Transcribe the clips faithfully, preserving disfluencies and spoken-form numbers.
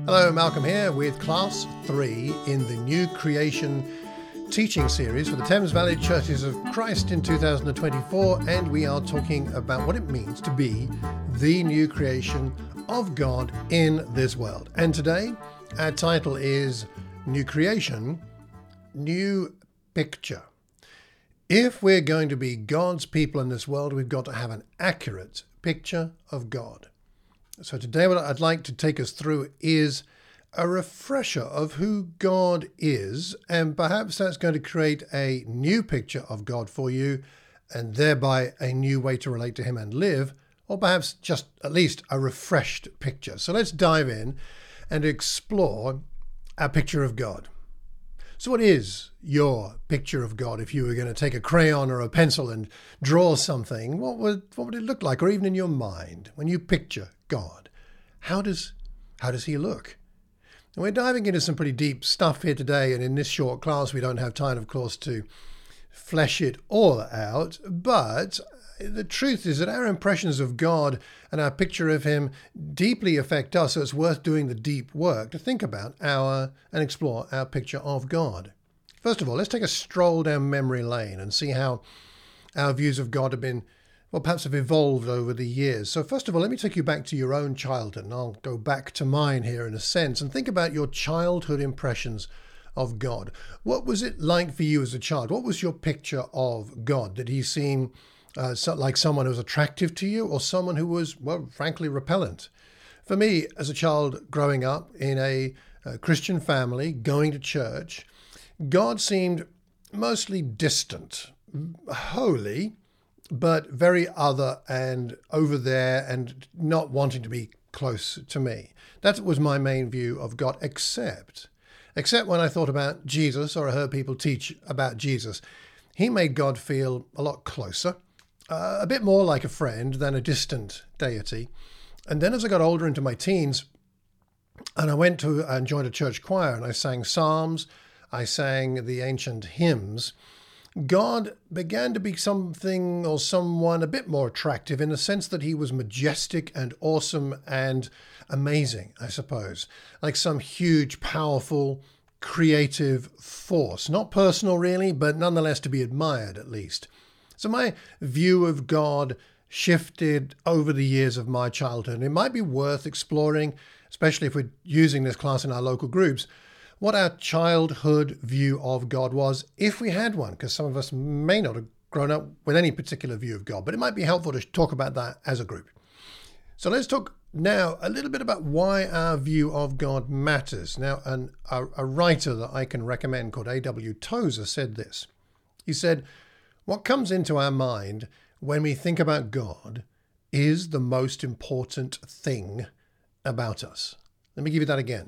Hello, Malcolm here with Class three in the New Creation teaching series for the Thames Valley Churches of Christ in two thousand twenty-four, and we are talking about what it means to be the new creation of God in this world. And today, our title is New Creation, New Picture. If we're going to be God's people in this world, we've got to have an accurate picture of God. So today what I'd like to take us through is a refresher of who God is, and perhaps that's going to create a new picture of God for you, and thereby a new way to relate to him and live, or perhaps just at least a refreshed picture. So let's dive in and explore our picture of God. So what is your picture of God? If you were going to take a crayon or a pencil and draw something, what would what would it look like? Or even in your mind, when you picture God, how does how does he look? And we're diving into some pretty deep stuff here today, and in this short class we don't have time, of course, to flesh it all out, but the truth is that our impressions of God and our picture of him deeply affect us, so it's worth doing the deep work to think about our and explore our picture of God. First of all, let's take a stroll down memory lane and see how our views of God have been, well, perhaps have evolved over the years. So first of all, let me take you back to your own childhood, and I'll go back to mine here in a sense, and think about your childhood impressions of God. What was it like for you as a child? What was your picture of God? Did he seem Uh, so, like someone who was attractive to you, or someone who was, well, frankly, repellent? For me, as a child growing up in a, a Christian family, going to church, God seemed mostly distant, holy, but very other and over there and not wanting to be close to me. That was my main view of God, except, except when I thought about Jesus, or I heard people teach about Jesus. He made God feel a lot closer. Uh, a bit more like a friend than a distant deity. And then as I got older into my teens, and I went to and joined a church choir, and I sang psalms, I sang the ancient hymns, God began to be something or someone a bit more attractive, in the sense that he was majestic and awesome and amazing, I suppose. Like some huge, powerful, creative force. Not personal really, but nonetheless to be admired at least. So my view of God shifted over the years of my childhood. It might be worth exploring, especially if we're using this class in our local groups, what our childhood view of God was, if we had one, because some of us may not have grown up with any particular view of God, but it might be helpful to talk about that as a group. So let's talk now a little bit about why our view of God matters. Now, an, a, a writer that I can recommend called A W Tozer said this. He said, "What comes into our mind when we think about God is the most important thing about us." Let me give you that again.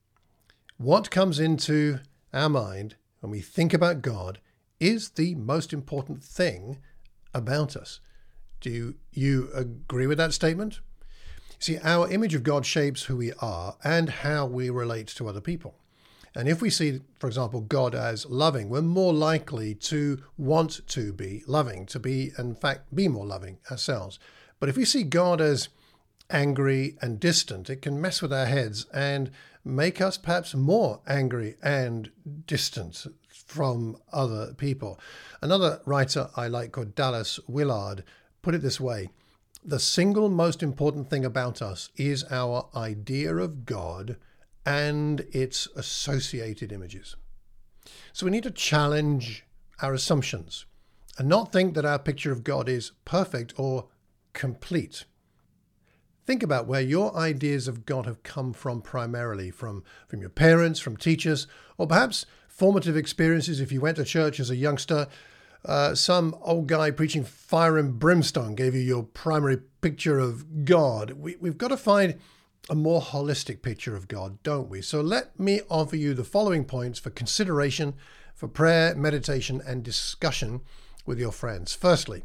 What comes into our mind when we think about God is the most important thing about us. Do you agree with that statement? See, our image of God shapes who we are and how we relate to other people. And if we see, for example, God as loving, we're more likely to want to be loving, to be, in fact, be more loving ourselves. But if we see God as angry and distant, it can mess with our heads and make us perhaps more angry and distant from other people. Another writer I like called Dallas Willard put it this way: "The single most important thing about us is our idea of God and its associated images." So we need to challenge our assumptions and not think that our picture of God is perfect or complete. Think about where your ideas of God have come from primarily, from, from your parents, from teachers, or perhaps formative experiences if you went to church as a youngster. Uh, some old guy preaching fire and brimstone gave you your primary picture of God. We, we've got to find a more holistic picture of God, don't we? So let me offer you the following points for consideration, for prayer, meditation, and discussion with your friends. Firstly,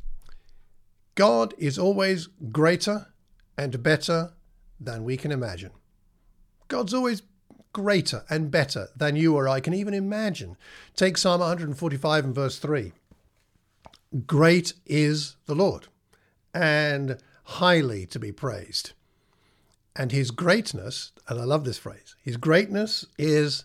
God is always greater and better than we can imagine. God's always greater and better than you or I can even imagine. Take Psalm one forty-five and verse three. Great is the Lord, and highly to be praised. And his greatness, and I love this phrase, his greatness is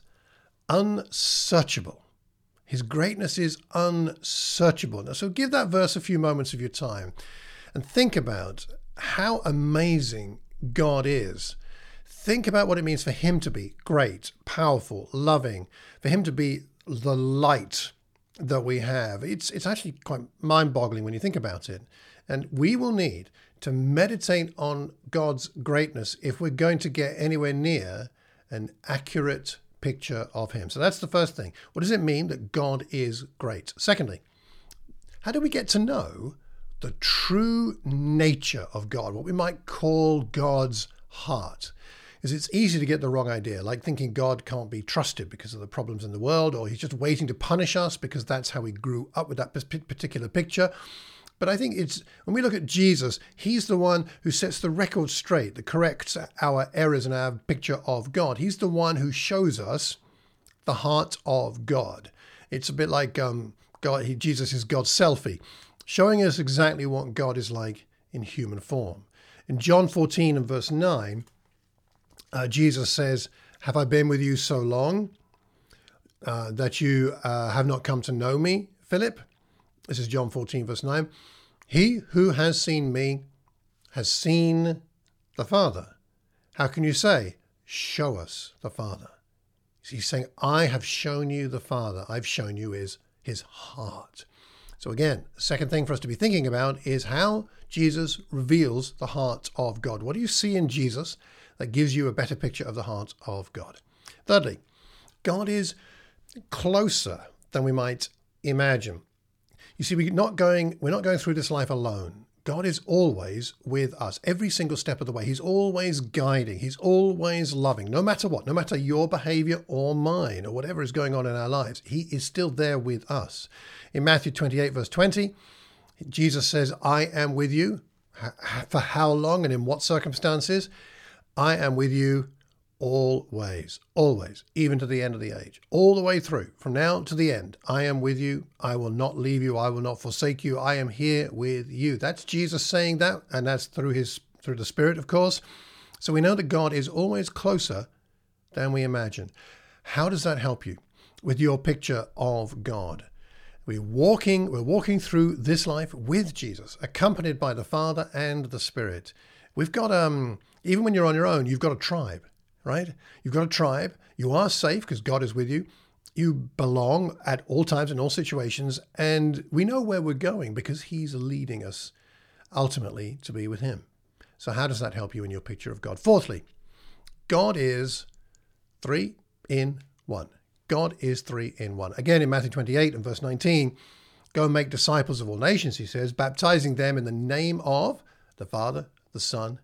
unsearchable. His greatness is unsearchable. Now, so give that verse a few moments of your time and think about how amazing God is. Think about what it means for him to be great, powerful, loving, for him to be the light that we have. It's, it's actually quite mind-boggling when you think about it. And we will need to meditate on God's greatness if we're going to get anywhere near an accurate picture of him. So that's the first thing. What does it mean that God is great? Secondly, how do we get to know the true nature of God, what we might call God's heart? Because it's easy to get the wrong idea, like thinking God can't be trusted because of the problems in the world, or he's just waiting to punish us because that's how we grew up with that particular picture. But I think it's, when we look at Jesus, he's the one who sets the record straight, that corrects our errors in our picture of God. He's the one who shows us the heart of God. It's a bit like um, God. He, Jesus is God's selfie, showing us exactly what God is like in human form. In John fourteen and verse nine, uh, Jesus says, "Have I been with you so long uh, that you uh, have not come to know me, Philip?" This is John fourteen, verse nine. "He who has seen me has seen the Father. How can you say, 'Show us the Father'?" He's saying, I have shown you the Father. I've shown you is his heart. So again, the second thing for us to be thinking about is how Jesus reveals the heart of God. What do you see in Jesus that gives you a better picture of the heart of God? Thirdly, God is closer than we might imagine. You see, we're not going, we're not going through this life alone. God is always with us, every single step of the way. He's always guiding. He's always loving, no matter what, no matter your behavior or mine or whatever is going on in our lives. He is still there with us. In Matthew twenty-eight, verse twenty, Jesus says, I am with you. For how long and in what circumstances? I am with you always, always, even to the end of the age, all the way through, from now to the end. I am with you. I will not leave you. I will not forsake you. I am here with you. That's Jesus saying that, and that's through his, through the Spirit, of course. So we know that God is always closer than we imagine. How does that help you with your picture of God? We're walking, we're walking through this life with Jesus, accompanied by the Father and the Spirit. We've got, um, even when you're on your own, you've got a tribe. Right? You've got a tribe. You are safe because God is with you. You belong at all times in all situations. And we know where we're going because he's leading us ultimately to be with him. So how does that help you in your picture of God? Fourthly, God is three in one. God is three in one. Again, in Matthew twenty-eight and verse nineteen, go and make disciples of all nations, he says, baptizing them in the name of the Father, the Son,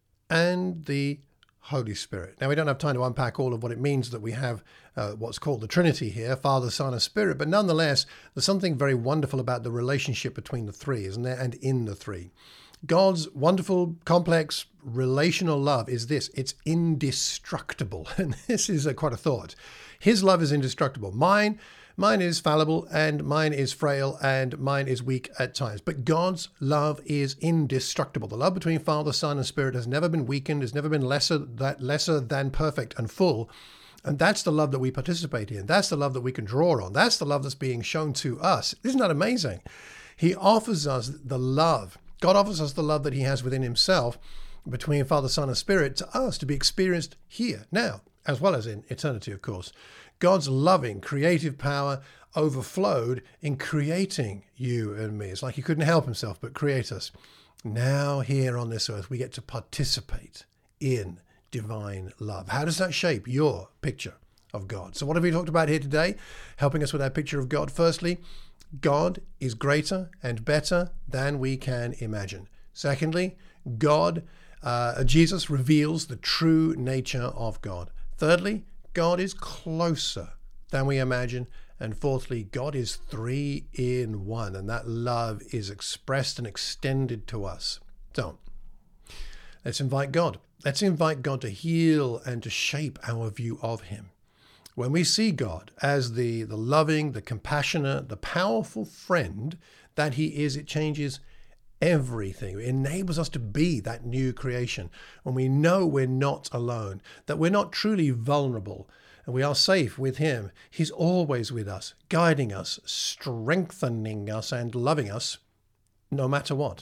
and the Holy Spirit. Now, we don't have time to unpack all of what it means that we have uh, what's called the Trinity here, Father, Son, and Spirit, but nonetheless, there's something very wonderful about the relationship between the three, isn't there, and in the three. God's wonderful, complex, relational love is this. It's indestructible, and this is a, quite a thought. His love is indestructible. Mine Mine is fallible, and mine is frail, and mine is weak at times. But God's love is indestructible. The love between Father, Son, and Spirit has never been weakened, has never been lesser, that lesser than perfect and full. And that's the love that we participate in. That's the love that we can draw on. That's the love that's being shown to us. Isn't that amazing? He offers us the love. God offers us the love that he has within himself between Father, Son, and Spirit to us to be experienced here, now, as well as in eternity, of course. God's loving, creative power overflowed in creating you and me. It's like he couldn't help himself but create us. Now here on this earth, we get to participate in divine love. How does that shape your picture of God? So what have we talked about here today? Helping us with our picture of God. Firstly, God is greater and better than we can imagine. Secondly, God, uh, Jesus reveals the true nature of God. Thirdly, God is closer than we imagine. And fourthly, God is three in one, and that love is expressed and extended to us. So let's invite God. Let's invite God to heal and to shape our view of him. When we see God as the, the loving, the compassionate, the powerful friend that he is, it changes everything. It enables us to be that new creation when we know we're not alone, that we're not truly vulnerable, and we are safe with him. He's always with us, guiding us, strengthening us, and loving us no matter what.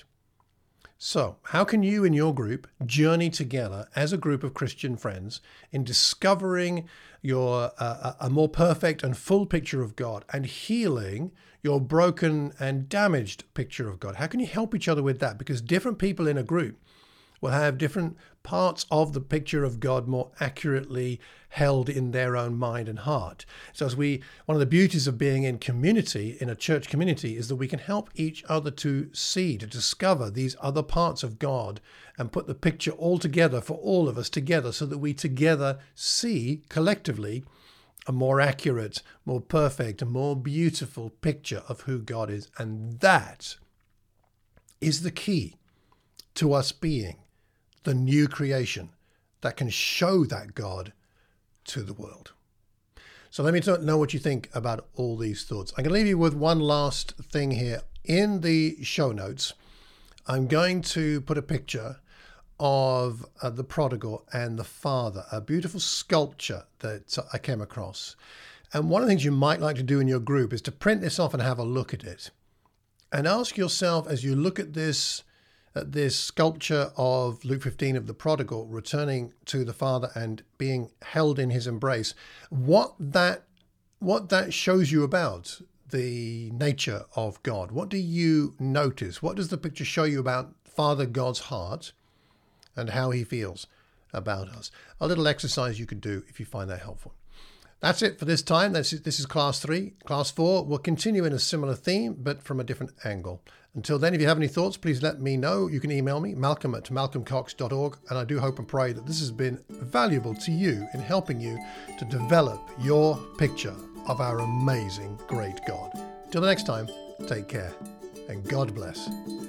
So, how can you and your group journey together as a group of Christian friends in discovering your uh, a more perfect and full picture of God and healing your broken and damaged picture of God? How can you help each other with that? Because different people in a group will have different parts of the picture of God more accurately held in their own mind and heart. So as we, one of the beauties of being in community, in a church community, is that we can help each other to see, to discover these other parts of God and put the picture all together for all of us together so that we together see collectively a more accurate, more perfect, a more beautiful picture of who God is. And that is the key to us being the new creation that can show that God to the world. So let me know what you think about all these thoughts. I'm going to leave you with one last thing here. In the show notes, I'm going to put a picture of uh, the prodigal and the father, a beautiful sculpture that I came across. And one of the things you might like to do in your group is to print this off and have a look at it. And ask yourself, as you look at this at this sculpture of Luke fifteen of the prodigal returning to the father and being held in his embrace, what that what that shows you about the nature of God. What do you notice? What does the picture show you about Father God's heart and how he feels about us? A little exercise you could do if you find that helpful. That's it for this time. This is, this is class three. Class four will continue in a similar theme, but from a different angle. Until then, if you have any thoughts, please let me know. You can email me, malcolm at malcolm cox dot org. And I do hope and pray that this has been valuable to you in helping you to develop your picture of our amazing, great God. Till the next time, take care and God bless.